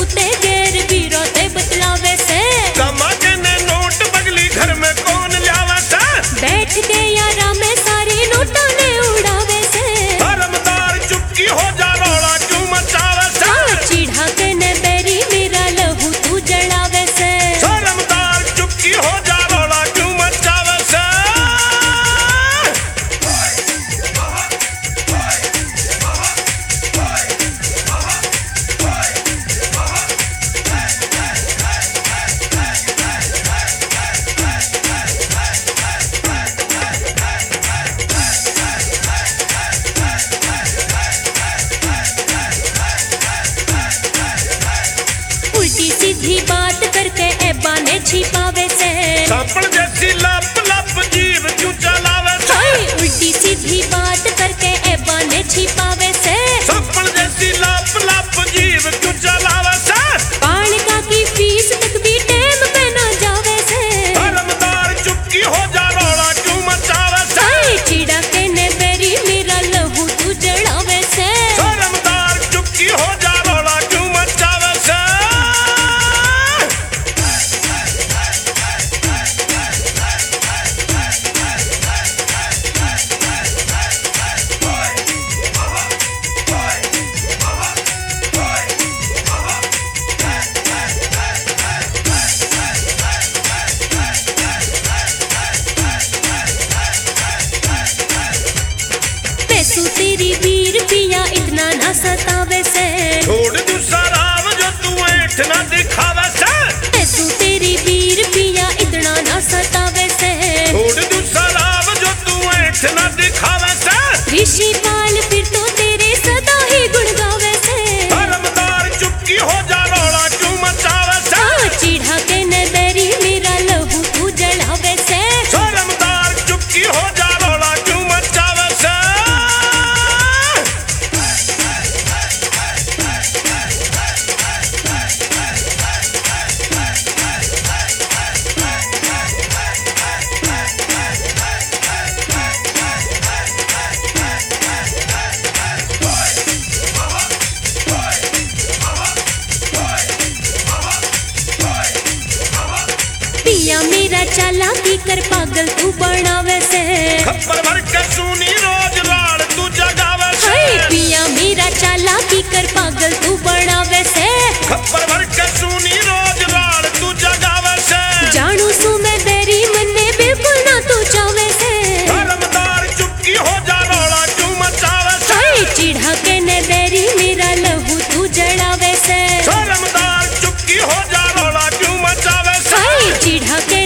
ते गैर बीरो ते बतलावे से कमा के ने नोट बगली घर में कौन लावे से बैठ के यारा में सारे नोटा ने उड़ावे से धर्मदार चुपकी हो जा रोड़ा क्यों मचावे से चिढ़ा के ने बेरी मेरा लहू तू जड़ावे से धर्मदार चुपकी हो जा रोड़ा क्यों मचावे से उल्टी सीधी बात करके एबा ने छिपावे से सांपड़ जैसी लप लप जीव क्यों चलावे से उल्टी सीधी बात करके एबा ने छिपावे से सांपड़ जैसी लप लप जीव क्यों चलावे से पान का की फीस तक भी टेम पे ना जावे से धर्मदार चुपकी हो जा रोड़ा क्यों मचावे से चिड़ा के ने बेरी मेरा लहू तू जड़ावे से धर्मदार चुपकी हो जा रोड़ा क्यों मचावे से पैसू तेरी वीर पिया इतना ना सतावे से छोड़ दू शराब जो तू ऐठ ना दिखावे से पैसू तेरी वीर पिया इतना ना सतावे से छोड़ दू शराब जो तू ऐठ ना दिखावे से ऋषि पाल फिर तो तेरे सदा ही गुण गावे से धर्मदार चुपकी हो जा रोड़ा क्यों मचावे से चिढ़ा के ने बेरी मेरा लहू तू जड़ावे से धर्मदार चुपकी हो जा रोड़ा क्यों मचावे से पिया मेरा चालाकी कर पागल तू बनावे से खप्पर भर के सुनी रोज राड़ तू जगावे से पिया मेरा चालाकी कर पागल तू बनावे से खप्पर भर के सुनी रोज राड़ तू जगावे से जानू सू मैं बेरी मन्ने बिल्कुल ना तू चावे से धर्मदार चुपकी हो जा रोड़ा क्यों मचावे से चिढ़ा के ने बेरी मेरा लहू तू जड़ावे से धर्मदार चुपकी हो जा रोड़ा क्यों मचावे से चिढ़ा के